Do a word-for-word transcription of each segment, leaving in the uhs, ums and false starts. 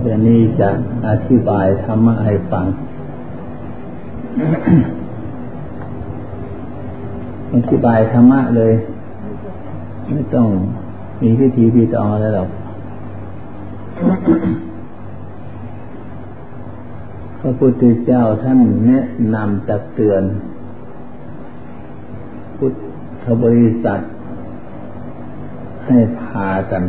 ไปนี้จะอธิบายธรรมะให้ฟัง อธิบายธรรมะเลยไม่ต้องมีพิธีพิธีอะไรหรอก พระพุทธเจ้าท่านแนะนำตักเตือนพุทธบริษัทให้พากัน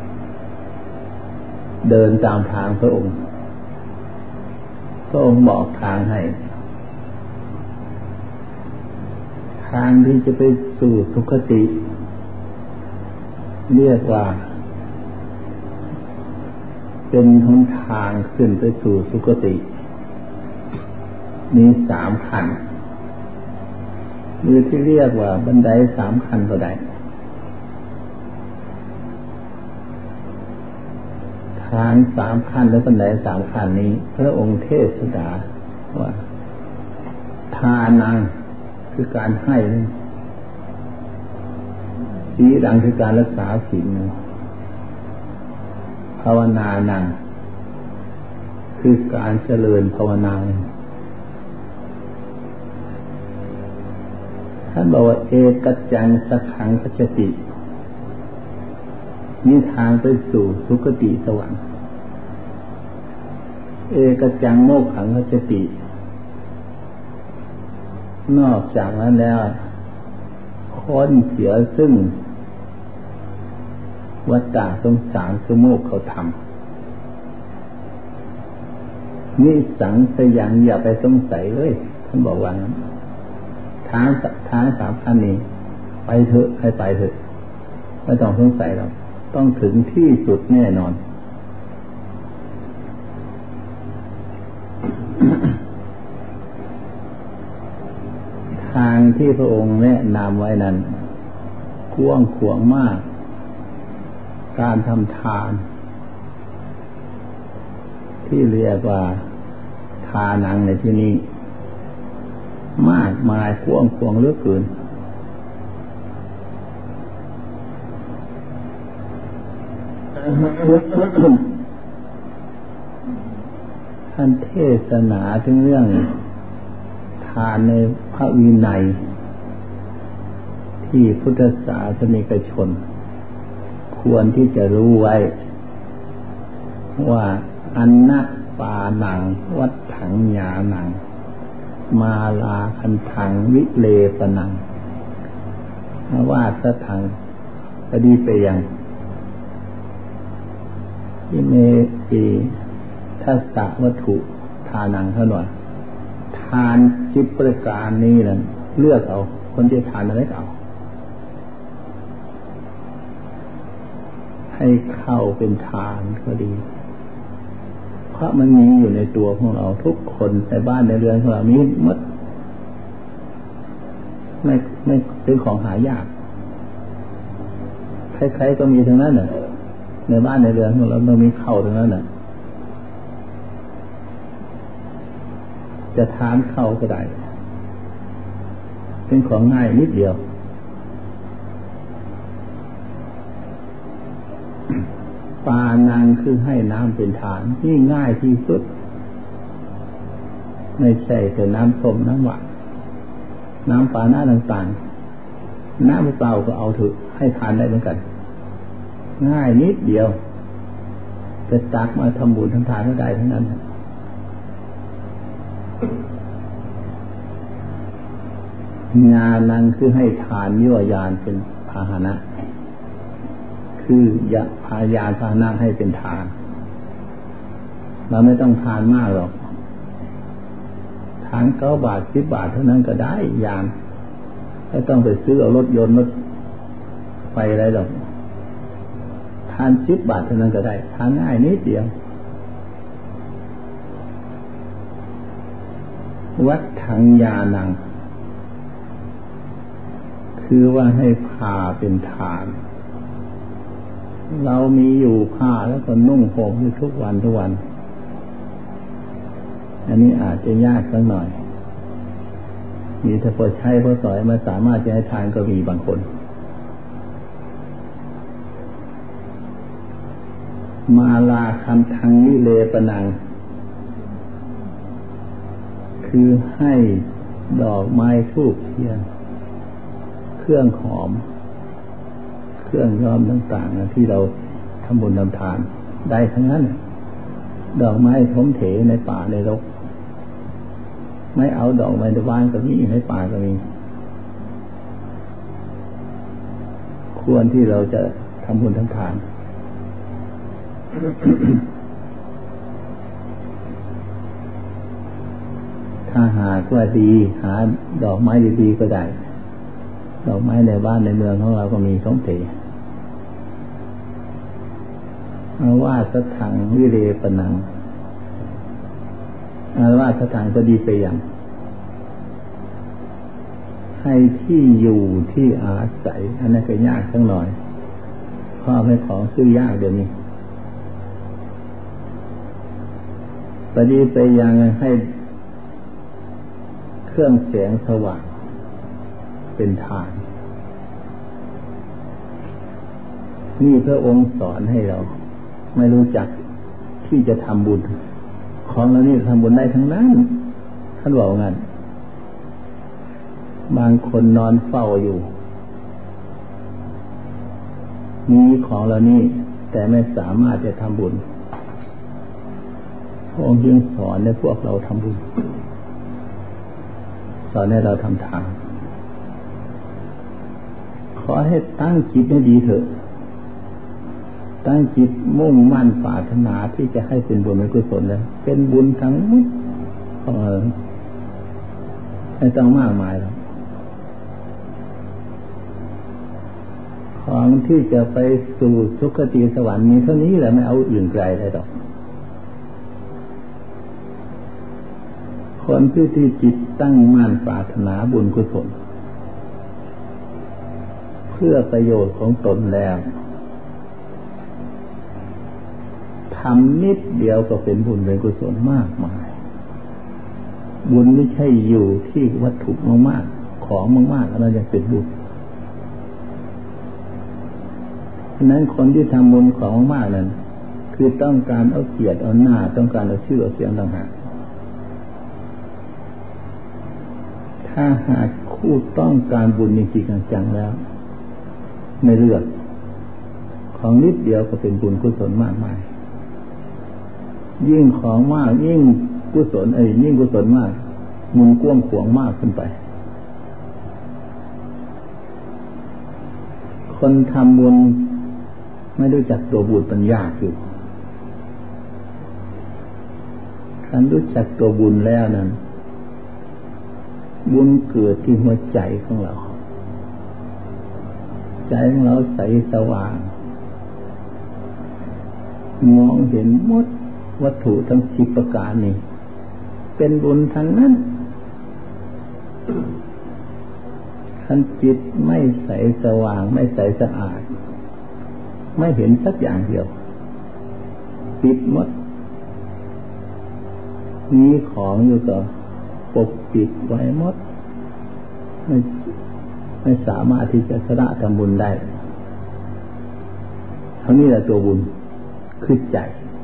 เดินตามทางพระองค์พระองค์บอกทางให้ทางที่จะไปสู่สุคติเรียกว่าเป็นหนทางขึ้นไปสู่สุคติมีสามขั้นหรือที่เรียกว่าบันไดสามขั้นก็ได้ทางสามขั้นและบันไดสามขั้นนี้พระองค์เทศนาว่าทานังคือการให้ศีลังคือการรักษาศีลภาวนานังคือการเจริญภาวนาท่านบอกว่าเอกัจจังสักขังคัจฉตินี่ทางไปสู่สุคติสวรรค์เอกัจจังโมกขังคัจฉตินอกจากนั้นแล้วค้นเสียซึ่งวัฏฏะสงสารคือโมกข์เขาทำนี่สังสยังอย่าไปสงสัยเลยท่านบอกว่าทางทางสามขั้นนี้ไปเถอะให้ไปเถอะไม่ต้องสงสัยหรอกต้องถึงที่สุดแน่นอน ทางที่พระองค์แนะนำไว้นั้นกว้างขวางมากการทำทานที่เรียกว่าทานังในที่นี้มากมายกว้างขวางเหลือเกินท่านเทศนาถึงเรื่องทานในพระวินัยที่พุทธศาสนิกชนควรที่จะรู้ไว้ว่าอันนะปานังวัฏถังญาณังมาลาคันถังวิเลปนังว่าสถังปฏิเปยังที่เมตีทัสสะวัตถุทานังเท่านั้นทานจิตประการนี้นั่นเลือกเอาคนที่ทานอะไรก็เอาให้เข้าเป็นทานก็ดีเพราะมันมีอยู่ในตัวของเราทุกคนในบ้านในเรือนของเรามีหมดไม่ไม่เป็นของหายากใครๆก็มีทั้งนั้นน่ะในบ้านในเรือนของเราต้องมีเข้าทั้งนั้นน่ะจะทานเข้าก็ได้เป็นของง่ายนิดเดียวปานังคือให้น้ำเป็นทานนี่ง่ายที่สุดไม่ใช่แต่น้ำส้มน้ำหวานน้ำปานะต่างๆน้ำเปล่าก็เอาเถอะให้ทานได้เหมือนกันง่ายนิดเดียวจะตักมาทำบุญทำทานก็ได้ทั้งนั้นญาณังคือให้ทานยั่วยานเป็นพาหนะคือยะพายาพาหนะให้เป็นทานเราไม่ต้องทานมากหรอกทานเก้าบาทสิบบาทเท่านั้นก็ได้ยานไม่ต้องไปซื้อเอารถยนต์รถไฟอะไรหรอกทานสิบบาทเท่านั้นก็ได้ทานง่ายนิดเดียววัดถังญาณังคือว่าให้ผ้าเป็นทานเรามีอยู่ผ้าแล้วก็นุ่งห่มอยู่ทุกวันทุกวันอันนี้อาจจะยากสักหน่อยมีแต่พอใช้พอสอยมาสามารถจะให้ทานก็มีบางคนมาลาคันทังวิเลปนังคือให้ดอกไม้ธูปเทียนเครื่องหอมเครื่องย้อมต่างๆที่เราทำบุญทำทานได้ทั้งนั้นดอกไม้ทมเถในป่าในรกไม่เอาดอกไม้ในบ้านก็มีในป่าก็มีควรที่เราจะทำบุญทำทาน ถ้าหากว่าดีหาดอกไม้ดีๆก็ได้ดอกไม้ในบ้านในเมืองของเราก็มีทมเถอาวาสถังวิเลปนังอาวาสถังก็ดีไปอย่างให้ที่อยู่ที่อาศัยอันนั้นก็ยากสักหน่อยเพราะไม่ของซื้อยากเดี๋ยวนี้ก็ดีไปอย่างให้เครื่องแสงสว่างเป็นทานนี่พระองค์สอนให้เราไม่รู้จักที่จะทำบุญของเรานี่ทำบุญได้ทั้งนั้นท่านบอกงั้นบางคนนอนเฝ้าอยู่มีของเรานี่แต่ไม่สามารถจะทำบุญพระองค์จึงสอนให้พวกเราทำบุญสอนให้เราทำทานขอให้ตั้งจิตให้ดีเถอะตั้งจิตมุ่งมั่นปรารถนาที่จะให้เป็นบุญเป็นกุศลแล้วเป็นบุญทั้งหมดเออไม่ต้องมากมายหรอกของที่จะไปสู่สุคติสวรรค์มีเท่านี้แหละไม่เอาอื่นไกลเลยหรอกคนที่ที่จิตตั้งมั่นปรารถนาบุญกุศลเพื่อประโยชน์ของตนแล้วทำนิดเดียวก็เป็นบุญเป็นกุศลมากมายบุญไม่ใช่อยู่ที่วัตถุมากๆของมากๆแล้วจะเป็นบุญฉะนั้นคนที่ทำบุญของมากนั้นคือต้องการเอาเกียรติเอาหน้าต้องการเอาชื่อเอาเสียงต่างหากถ้าหากคู่ต้องการบุญจริงๆจังๆแล้วไม่เลือกของนิดเดียวก็เป็นบุญกุศลมากมายยิ่งของมากยิ่งกุศลเอ้ยยิ่งกุศลมากมุนกว้างขวางมากขึ้นไปคนทำบุญไม่รู้จักตัวบุญปัญญาอยู่คันรู้จักตัวบุญแล้วนั้นบุญเกิดที่หัวใจของเราใจของเราใสสว่างมองเห็นหมดวัตถุทั้งสิบประการนี้เป็นบุญทั้งนั้นคันจิตไม่ใสสว่างไม่ใสสะอาดไม่เห็นสักอย่างเดียวปิดหมดมีของอยู่ก็ปกปิดไว้หมดไม่ไม่สามารถที่จะชนะทำบุญได้เท่านี้แหละตัวบุญคือใจ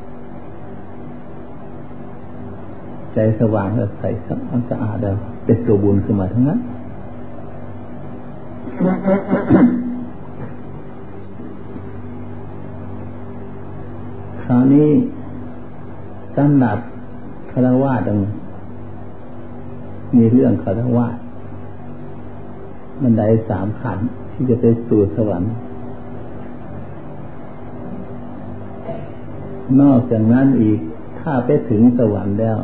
ใจสว่างแล้วใสสะอาดแล้วเป็นตัวบุญขึ้นมาทั้งนั้นคราวนี้สำหรับฆราวาสต้องมีเรื่องฆราวาสบันไดสามขั้นที่จะไปสู่สวรรค์นอกจากนั้นอีกถ้าไปถึงสวรรค์แล้ว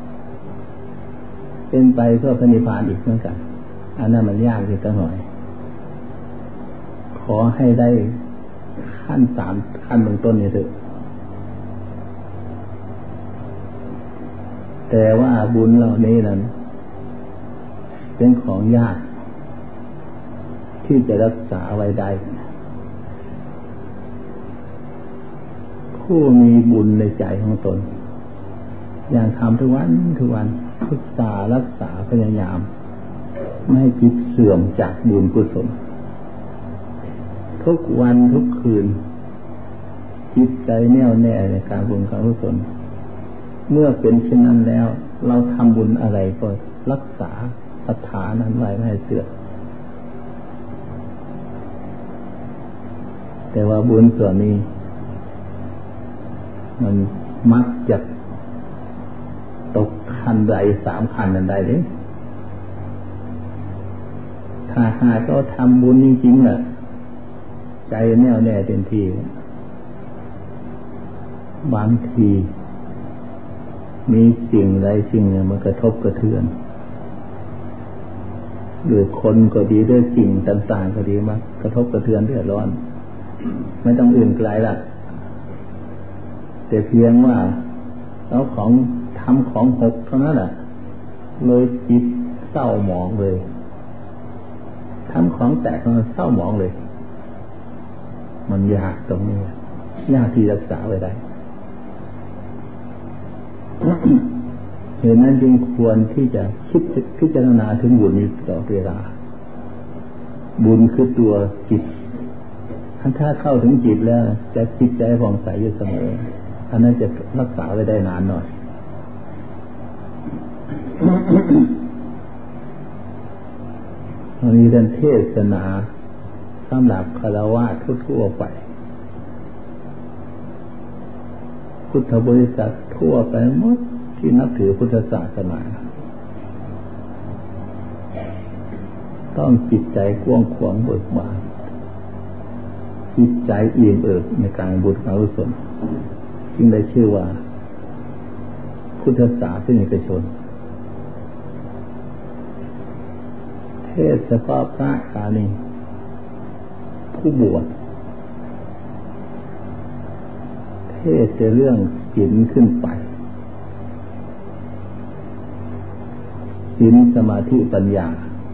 เป็นไปเพื่อพระนิพพานอีกเหมือนกันอันนั้นมันยากอยู่ตั้งหน่อยขอให้ได้ขั้นสามขั้นเบื้องต้นนี่เถอะแต่ว่าบุญเหล่านี้นั้นเป็นของยากที่จะรักษาไว้ได้ผู้มีบุญในใจของตนอย่างทำทุกวันทุกวันศึกษารักษาพยายามไม่ให้จิตเสื่อมจากบุญกุศลทุกวันทุกคืนจิตใจแน่วแน่ในการบุญการกุศลเมื่อเป็นเช่นนั้นแล้วเราทำบุญอะไรก็รักษาศรัทธานั้นไว้ไม่ให้เสื่อมแต่ว่าบุญส่วนนี้มันมักจะตกขันใดสามขันนั้นใดเลยถ้าหากเราทำบุญจริงๆน่ะใจแน่วแน่เต็มที่บางทีมีสิ่งใดสิ่งหนึ่งมันกระทบกระเทือนด้วยคนก็ดีด้วยสิ่งต่างๆก็ดีมากระทบกระเทือนเดือดร้อนไม่ต้องอื่นไกลละแต่เพียงว่าเอาของทำของหกเท่านั้นแหละเลยจิตเศร้าหมองเลยทำของแตกมันเศร้าหมองเลยมันยากตรงนี้ยากที่รักษาไว้ได้ เหตุนั้นจึงควรที่จะคิดพิจารณาถึงบุญนี้ตลอดเวลาบุญคือตัวจิตถ้าเข้าถึงจิตแล้วจะจิตใจผ่องใสอยู่เสมออันนั้นจะรักษาไว้ได้นานหน่อย วันนี้ท่านเทศนาสำหรับฆราวาสทั่วๆไปพุทธบริษัททั่วไปหมดที่นับถือพุทธศาสนาต้องจิตใจกว้างขวางเบิกบานจิตใจอิ่มเอิบในการบุญกุศลจึงได้ชื่อว่าพุทธศาสนิกชนเทศเฉพาะพระกาณีผู้บวชเทศจะเรื่องศีลขึ้นไปศีลสมาธิปัญญา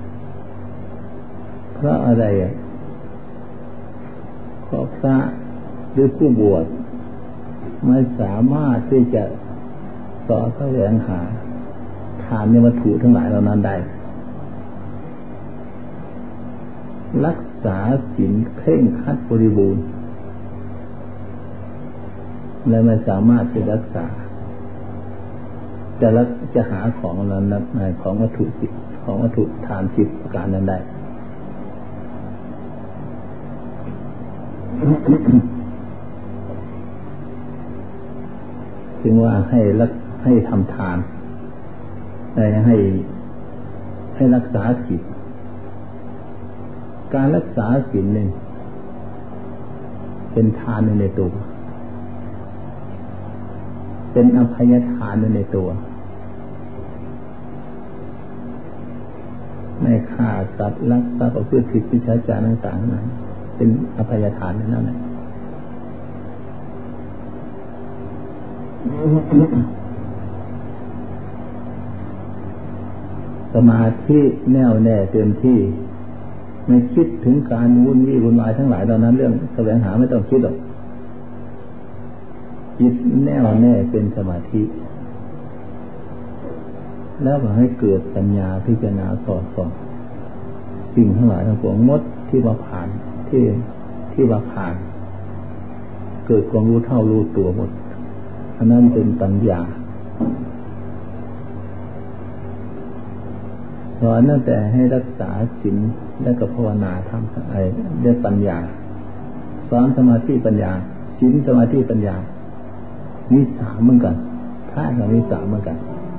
เพราะอะไรอ่ะเพราะพระหรือผู้บวชไม่สามารถที่จะสอแสวงหาทานในวัตถุทั้งหลายเหล่านั้นได้รักษาศีลเคร่งครัดบริบูรณ์และไม่สามารถจะรักษาจะรักจะหาของนั้นในของวัตถุสิบของวัตถุทานสิบประการนั้นได้ จึงว่าให้รักให้ทำทานให้ให้ให้รักษาศีลการรักษาศีลหนึ่งเป็นทานในตัวเป็นอภัยทานในตัวไม่ฆ่าสัตว์ลักทรัพย์ประพฤติผิดวิชาจารต่างๆนั้นเป็นอภัยทานนั่นแหละสมาธิแน่วแน่เต็มที่ไม่คิดถึงการวุ่นวี่วุ่นวายทั้งหลายเหล่านั้นเรื่องแสวงหาไม่ต้องคิดหรอกจิตแน่วแน่เป็นสมาธิแล้วก็ให้เกิดปัญญาพิจารณาสอดส่องสิ่งทั้งหลายทั้งปวงงดที่ว่าผ่านที่ที่ว่าผ่านเกิดความรู้เท่ารู้ตัวหมดอันนั้นเป็นปัญญาสอนตั้งแต่ให้รักษาศีลและก็ภาวนาทำอะไรด้วยปัญญาสอนสมาธิปัญญาศีลสมาธิปัญญามีสามเหมือนกันพระก็มีสามเหมือนกัน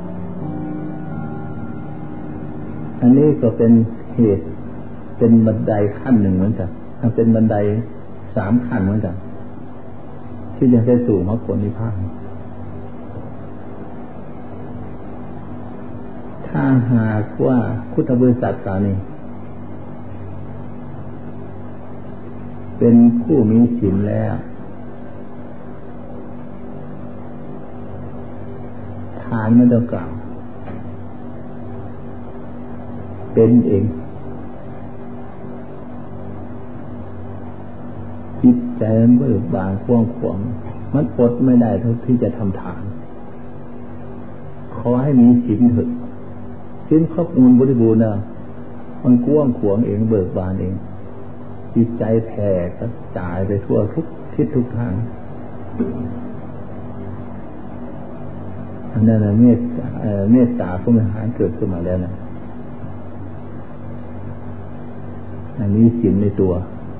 อันนี้ก็เป็นเหตุเป็นบันไดขั้นหนึ่งเหมือนกันถ้าเป็นบันไดสามขั้นเหมือนกันที่จะไปสู่มรรคผลนิพพานถ้าหากว่าพุทธบริษัทตานี้เป็นผู้มีศีลแล้วทานไม่ต้องกล่าวเป็นเองจิตใจมันเบิกบานกว้างขวางมันอดไม่ได้ทุกที่จะทำทานขอให้มีศีลเถอะศีลครอบงำบริบูรณ์นะมันกว้างขวางเองเบิกบานเองจิตใจแผ่กระจายไปทั่วทุกทิศทุกทางอันนั้นนะเมตตาเมตตาผู้มีหารเกิดขึ้นมาแล้วนะอันนี้ศีลในตัว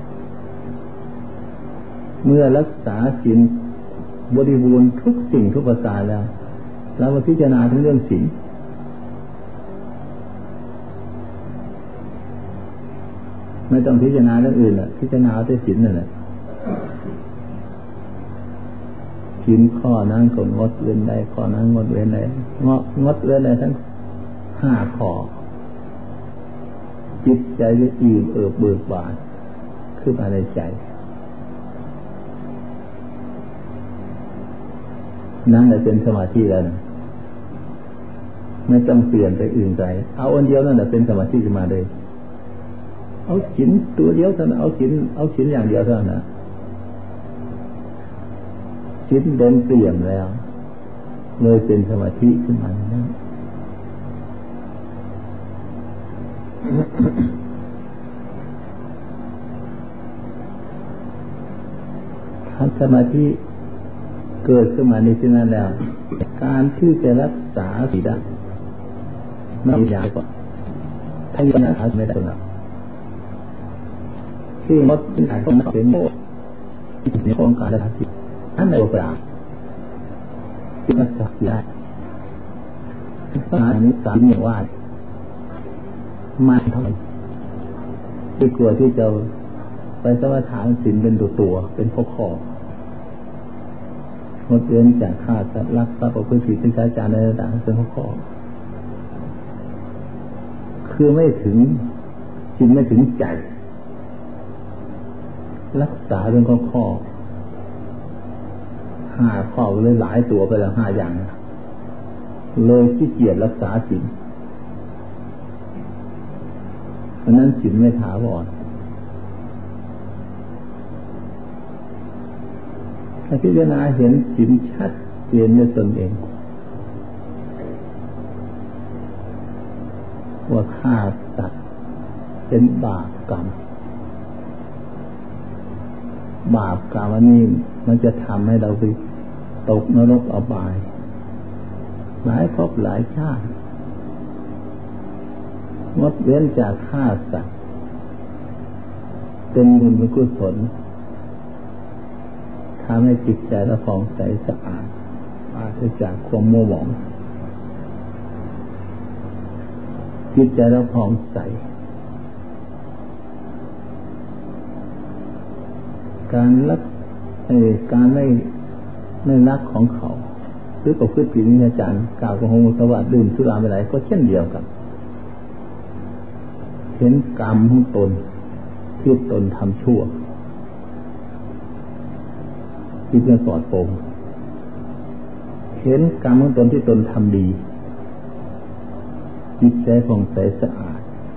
เมื่อรักษาศีลบริบูรณ์ทุกสิ่งทุกประการแล้วเรามาพิจารณาถึงเรื่องศีลไม่ต้องพิจารณาเรื่องอื่นอ่ะพิจารณาแต่ศีลนั่นแหละศีลข้อนั้นก็งดเว้นได้ข้อนั้นงดเว้นได้งดงดเว้นได้ทั้งห้าข้อจิตใจจะอิ่มเอิบเบิกบานขึ้นมาในใจนั่นแหละเป็นสมาธิแล้วนะไม่ต้องเปลี่ยนไปอื่นใจเอาอันเดียวนั่นแหละเป็นสมาธิขึ้นมาเลยเอาศีลตัวเดียวเท่านั้นเอาศีลเอาศีลอย่างเดียวเท่านั้นนะศีลเดินเปลี่ยนแล้วเลยเป็นสมาธิขึ้นมาแล้วถ้าสมาธิเกิดขึ้นมาในที่นั้นแล้วการที่จะรักษาศีลไม่ยากกว่าถ้ายังรักษาไม่ได้หรอกที่มดที่ไหนก็ไม่เป็นโมในโครงการรักษาศีลนั่นในโอกาสที่รักษาได้อันนี้สามอย่างว่ามันเท่าไหร่ที่กลัวที่จะไปสมาทานศีลเป็นตัวตัวเป็นข้อข้องดเว้นจากฆ่าสัตว์ลักทรัพย์ประพฤติผิดเป็นการจารในต่างๆเป็นข้อข้อคือไม่ถึงจิตไม่ถึงใจรักษาเป็นข้อข้อห้าข้อเลยหลายตัวไปแล้วห้าอย่างเลยขี้เกียจรักษาศีลเพราะนั้นศีลไม่ถาวรถ้าพิจารณาเห็นศีลชัดเจนในตนเองว่าฆ่าสัตว์เป็นบาปกรรมบาปกรรมอันนี้มันจะทำให้เราไปตกนรกอบายหลายภพหลายชาติงดเว้นจากฆ่าสัตว์เป็นบุญเป็นกุศลทำให้จิตใจเราผ่องใสสะอาดปราศจากความมัวหมองจิตใจเราผ่องใสการรักการไม่ไม่รักของเขาหรือประพฤติผิดวินัยจารย์กล่าวกับหงสวัสดิ์ดื่มสุราไม่ไหลก็เช่นเดียวกันเห็นกรรมของตนที่ตนทำชั่วจิตจะปลอดโปร่งเห็นกรรมของตนที่ตนทำดีจิตใจผ่องใสสะอาด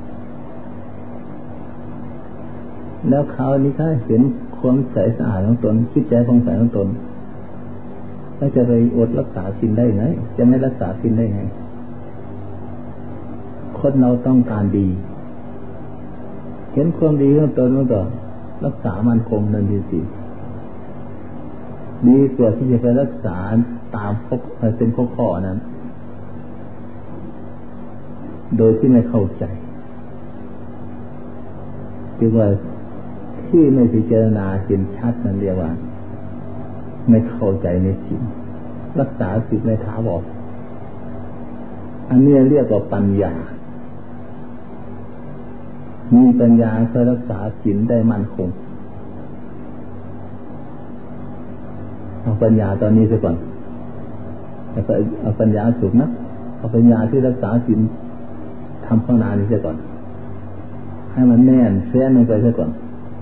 แล้วคราวนี้ถ้าเห็นความใสสะอาดของตนจิตใจผ่องใสของตนแล้วจะไปอดรักษาศีลได้ไงจะไม่รักษาศีลได้ไงคนเราต้องการดีเห็นความดีของตนแล้วก็รักษามันคงนั่นดีสิดีกว่าที่จะไปรักษาตามพกเป็นข้อข้อนั้นโดยที่ไม่เข้าใจคือว่าที่ไม่พิจารณาเห็นชัดนั่นเรียกว่าไม่เข้าใจในศีลรักษาศีลในถาวรอันนี้เรียกว่าปัญญามีปัญญาเพื่อรักษาศีลได้มั่นคงเอาปัญญาตอนนี้ซะก่อนเอาปัญญาสุดนะเอาปัญญาที่รักษาศีลทำภาวนานี้ซะก่อนให้มันแน่นแฟ้นลงไปซะก่อน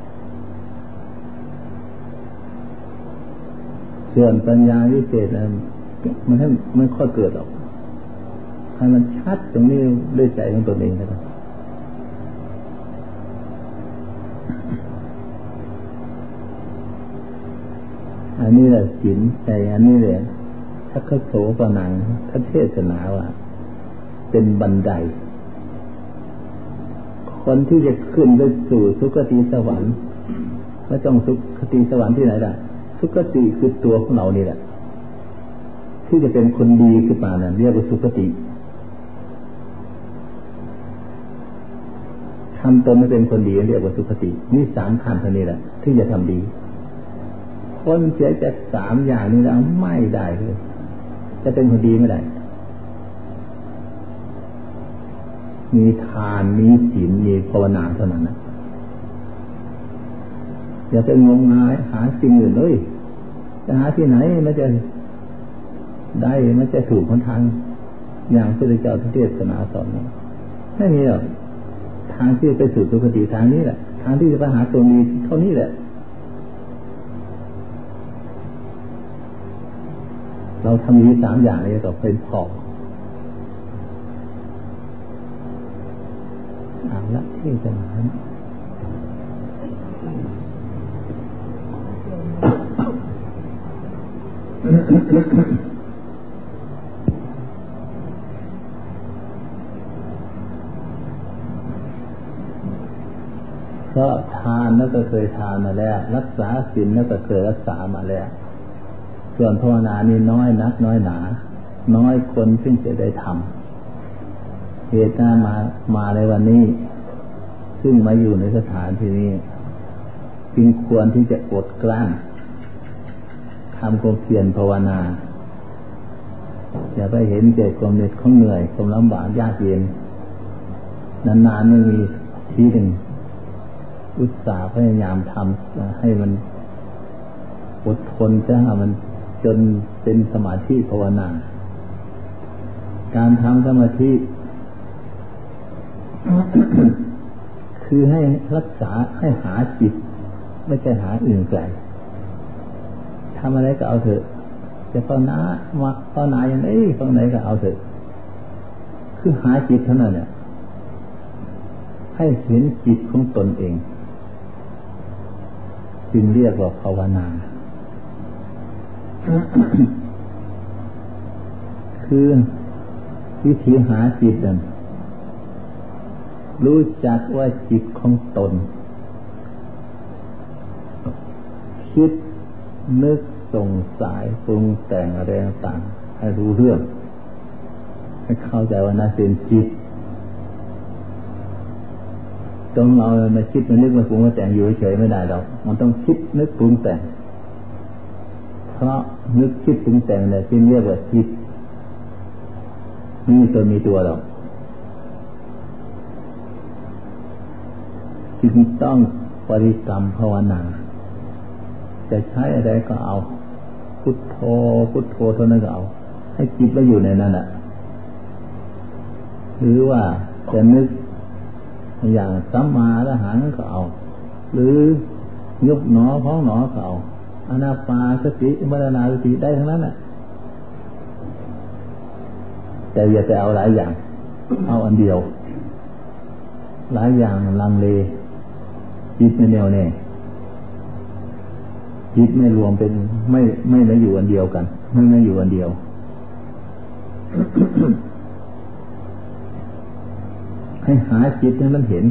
ส่วนปัญญาวิเศษนั้นมันให้ไม่ค่อยเกิดหรอกให้มันชัดตรงนี้ด้วยใจของตัวเองนะครับอันนี้แหละศีลใจอันนี้แหละถ้าเขาโสปนังถ้าเทศนาว่าเป็นบันไดคนที่จะขึ้นไปสู่สุคติสวรรค์ไม่ต้องสุคติสวรรค์ที่ไหนล่ะสุคติคือตัวของเรานี่แหละที่จะเป็นคนดีขึ้นมาเนี่ยเรียกว่าสุคติทำตนไม่เป็นคนดีเรียกว่าสุคตินี่สามขั้นเท่านี้แหละที่จะทำดีคนเสียจากสามอย่างนี้แล้วไม่ได้เลยจะเป็นคนดีไม่ได้มีทานมีศีลมีภาวนาเท่านั้นนะอย่าไปงมงายหาสิ่งอื่นเลยจะหาที่ไหนมันจะได้มันจะถูกคนทางอย่างพระเจ้าเทศนาสอนไม่มีหรอกทางที่ไปสู่สุคติทางนี้แหละทางที่จะไปหาตัวมีเท่านี้แหละเราทำนี้สามอย่างนี้ต่อเป็นพออ่านละที่จะมาเพราะทานนั่นก็เคยทานมาแล้วรักษาศีลนั่นก็เคยรักษามาแล้วส่วนภาวนานี่น้อยนักน้อยหนาน้อยคนซึ่งจะได้ทำเหตุการณ์มามาในวันนี้ซึ่งมาอยู่ในสถานที่นี้จึงควรที่จะอดกลั้นทำความเพียรภาวนาอย่าไปเห็นเจ็บความเหน็ดความเหนื่อยความลำบากยากเย็นนานๆไม่มีทีหนึ่งอุตสาห์พยายามทำให้มันอดทนจะให้มันจนเป็นสมาธิภาวนาการทำสมาธิ คือให้รักษาให้หาจิตไม่ใช่หาอื่นไกลทำอะไรก็เอาเถอะจะภาวนามาภาวนาอย่างไรตรงไหนก็เอาเถอะคือหาจิตเท่านั้นเนี่ยให้เห็นจิตของตนเองจึงเรียกว่าภาวนาคือวิธีหาจิตนั้นรู้จักว่าจิตของตนคิดนึกสงสัยปรุงแต่งอะไรต่างๆให้รู้เรื่องให้เข้าใจว่านั่นเป็นจิตตรงเรามาคิดมานึกมาปรุงมาแต่งอยู่เฉยไม่ได้หรอกมันต้องคิดนึกปรุงแต่งเพราะนึกคิดปรุงแต่งเนี่ยที่เรียกว่าจิตมีตัวมีตัวหรอกจึงต้องบริกรรมภาวนาจะใช้อะไรก็เอาพุทโธพุทโธเท่านั้นก็เอาให้จิตไปอยู่ในนั้นแหละหรือว่าจะนึกอย่างสัมมาอรหังก็เอาหรือยุบหนอพ้องหนอก็เอาอานาปานสติมรณาสติได้ทั้งนั้นแหละแต่อย่าแต่เอาหลายอย่างเอาอันเดียวหลายอย่างลังเลจิตไม่แน่วแน่จิตไม่รวมเป็นไม่ไม่ได้อยู่อันเดียวกันไม่ได้อยู่อันเดียว ให้หาจิตให้มันเห็น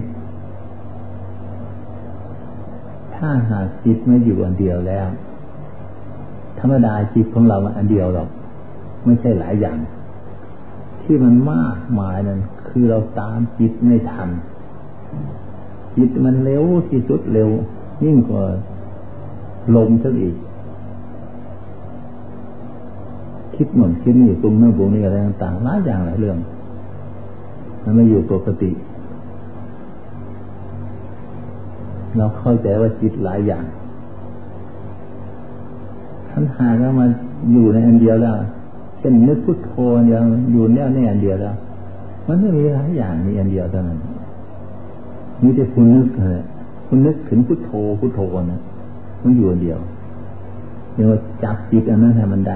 ถ้าหาจิตไม่อยู่อันเดียวแล้วธรรมดาจิตของเราอันเดียวหรอกไม่ใช่หลายอย่างที่มันมากมายนั่นคือเราตามจิตไม่ทันจิตมันเร็วที่สุดเร็วยิ่งกว่าลมซะอีกคิดหนุนคิดนี่ปรุงนั่นปรุงนี่อะไรต่างๆหลายอย่างหลายเรื่องมันไม่อยู่ปกติเราเข้าใจว่าจิตหลายอย่างท่านหากว่ามันอยู่ในอันเดียวแล้วเช่นนึกพุทโธเดียวอยู่แน่ในอันเดียวแล้วมันไม่มีหลายอย่างมีอันเดียวเท่านั้นมีแต่คุณนึกเลยคุณนึกถึงพุทโธพุทโธนะมันอยู่อันเดียวเรียกว่าจับจิตอันนั้นให้มันได้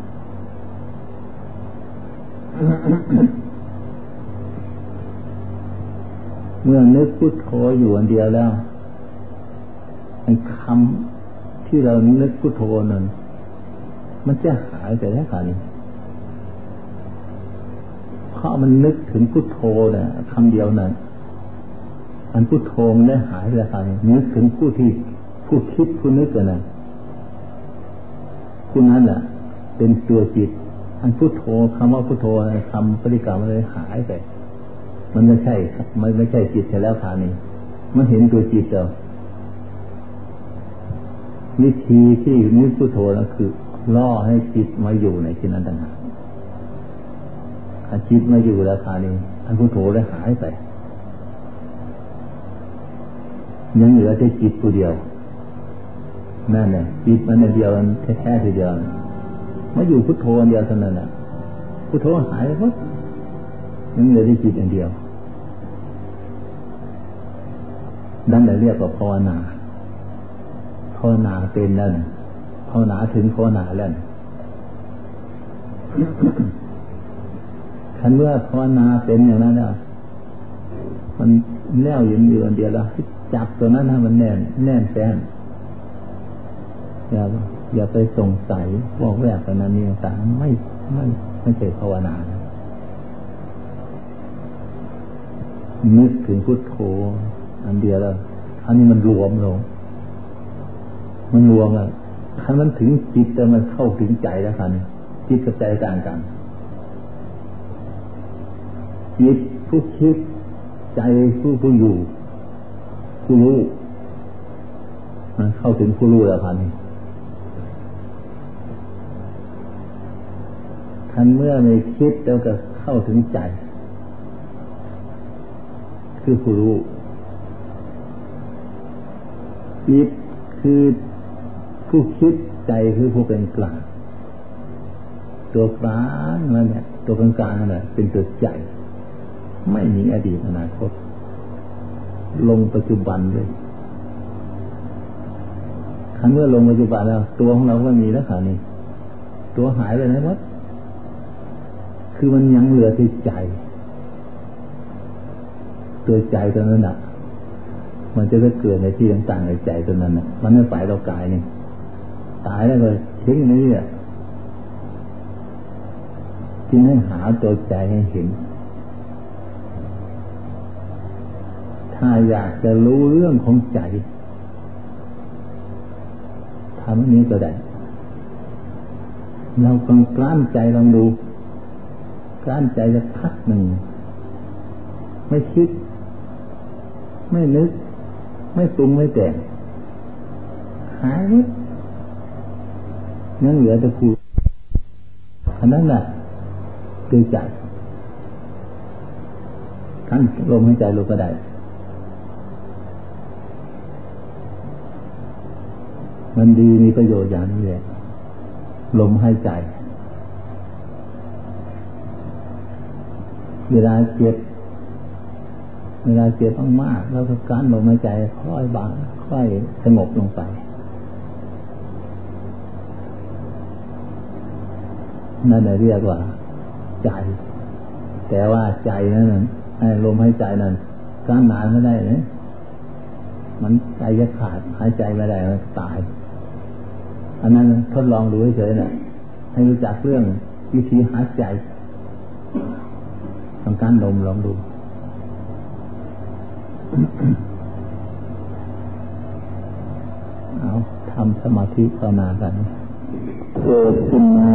เมื่อนึกพุทโธอยู่อันเดียวแล้วคำที่เรานึกพุทโธนั้นมันจะหายไปได้ค่ะนี่เพราะมันนึกถึงพุทโธเนี่ยคำเดียวนั้นอันพุทโธมันได้หายไปค่ะนึกถึงผู้ที่ผู้คิดผู้นึกกันนะผู้นั้นแหละเป็นตัวจิตอันพุทโธคำว่าพุทโธคำปฏิกรรมมันเลยหายไปมันไม่ใช่มันไม่ใช่จิตใช่แล้วขานี้มันเห็นตัวจิตเดียววิธีที่นิพุทโธนั่นคือล่อให้จิตมาอยู่ในที่นั้นต่างหากถ้าจิตมาอยู่แล้วขานี้อันพุทโธเลยหายไปยังเหลือแต่จิตตัวเดียวนั่นแหละจิตมันเดียวแท้ๆทีเดียวมาอยู่พุทโธอันเดียวเท่านั้นแหละพุทโธหายไปหมดยังเหลือแต่จิตอันเดียวนั่นแหละเรียกว่าภาวนาภาวนาเป็นนั่นภาวนาถึงภาวนาแล้วคันเมื่อภาวนาเป็นอย่างนั้นเนี่ยมันแน่วยืนอยู่อันเดียวแล้วจับตัวนั้นให้มันแน่นแน่นแฟ้นอย่าอย่าไปสงสัยว่าแวกไปนั้นนี่ต่างไม่ไม่ไม่ใช่ภาวนานึกถึงพุทโธอันเดียวแล้วอันนี้มันรวมลงมันรวมแล้วถ้ามันถึงจิตแต่มันเข้าถึงใจแล้วกันจิตกับใจต่างกันจิตผู้คิดใจผู้ผู้อยู่ผู้รู้มันเข้าถึงผู้รู้แล้วกันทันเมื่อไม่คิดแล้วก็เข้าถึงใจคือผู้รู้จิตคือผู้คิดใจคือผู้เป็นกลางตัวกลางนั่นแหละตัวกลางกลางนั่นแหละเป็นตัวใจไม่มีอดีตอนาคตลงปัจจุบันเลยครั้นเมื่อลงปัจจุบันแล้วตัวของเราก็มีแล้วค่ะนี่ตัวหายไปไหนหมดคือมันยังเหลือที่ใจตัวใจตัวนั้นน่ะมันจะได้เกิดในที่ต่างๆในใจตัวนั้นน่ะมันไม่ไปเรากายนี่ตายแล้วเลยทิ้งนี่อ่ะจึงให้หาตัวใจให้เห็นถ้าอยากจะรู้เรื่องของใจทำอันนี้ก็ได้เราต้องกลั้นใจลองดูกลั้นใจจะพักหนึ่งไม่คิดไม่นึกไม่ปรุงไม่แต่งหายหมดนั่นเหลือแต่กูอันนั้นแหละคือใจทั้งลมหายใจลงก็ได้มันดีมีประโยชน์อย่างนี้แหละลมหายใจเวลาเจ็บเวลาเจ็บมากๆแล้วก็กั้นลมหายใจค่อยบางค่อยสงบลงไปนั่นเรียกว่าใจแต่ว่าใจนั้นลมหายใจนั้นกั้นนานไม่ได้เนี่ยมันใจจะขาดหายใจไม่ได้มันตายอันนั้นทดลองดูเฉยๆน่ะให้รู้จักเรื่องวิธีหายใจทำการลมลองดูเอาทำสมาธิภาวนากันเกิดขึ้นมา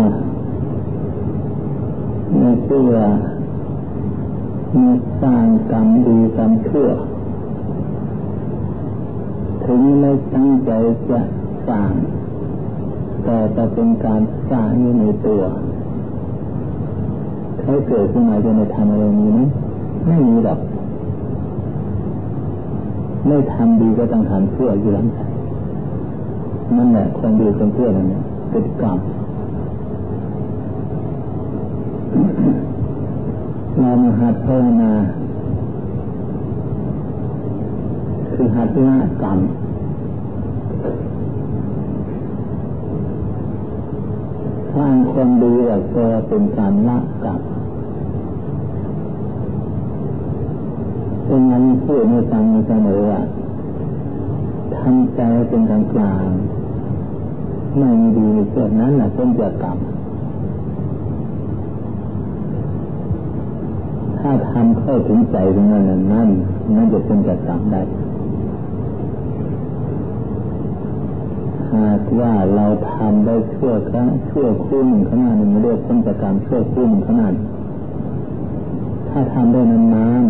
เมื่อเพื่อเมื่อสร้างกรรมดีกรรมชั่วถึงไม่ตั้งใจจะสร้างแต่จะเป็นการสร้างอยู่ในตัวใครเกิดขึ้นมาจะไม่ทำอะไรนี้นะไม่มีหรอกไม่ทำดีก็ต้องทำชั่วอยู่แล้วนั่นแหละความดีความชั่วนั่นแหละเป็นกรรมเรามาหัดภาวนาคือหัดละกรรมสร้างความดีแล้วก็เป็นการละกรรมเป็นงั้นพูดให้ฟังเสมอว่าทำใจเป็นกลางกลางไม่มีดีในส่วนนั้นแหละเป็นจะกรรมถ้าทำเข้าถึงใจตรงนั้นนั่นนั่นจะเป็นจะกรรมได้หหากว่าเราทำได้ชั่วครั้งชั่วครู่หนึ่งขนาดหนึ่งเรียกพ้นจากการชั่วครู่หนึ่งขนาดถ้าทำได้นาน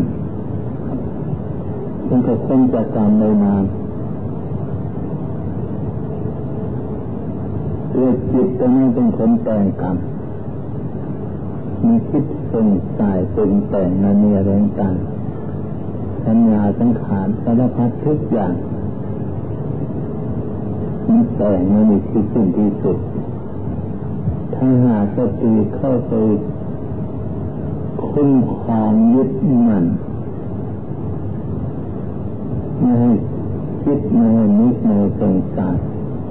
ๆมันก็พ้นจากกรรมได้นานตัวจิตตัวนี้เป็นคนแต่งกรรมมันคิดสงสัยเป็นแต่งนาเนียเรื่องกันสัญญาสังขารสารพัดทุกอย่างมันแต่งมันมีที่สิ้นที่สุดถ้าหากสติเข้าไปคุ้มครองยึดมั่นไม่ให้คิดไม่ให้นึกไม่ให้สงสัย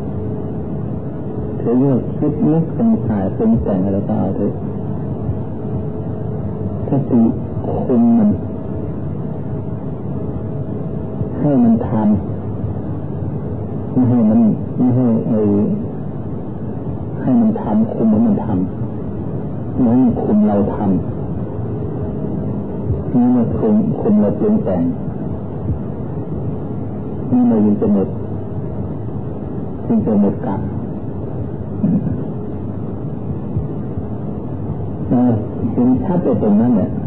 ถือว่าคิดนึกสงสัยเป็นแต่งอะไรก็เอาเถอะสติคุมมันให้มันทำไม่ให้มันไม่ให้ไอ้ให้มันทำคุมมันทำไม่ให้คุมเราทำนี่มันคุมคุมเราเปลี่ยนแต่งนี่มันยิ่งจะหมดยิ่งจะหมดกรรมเห็นชัดไปตรงนั้นเนี่ย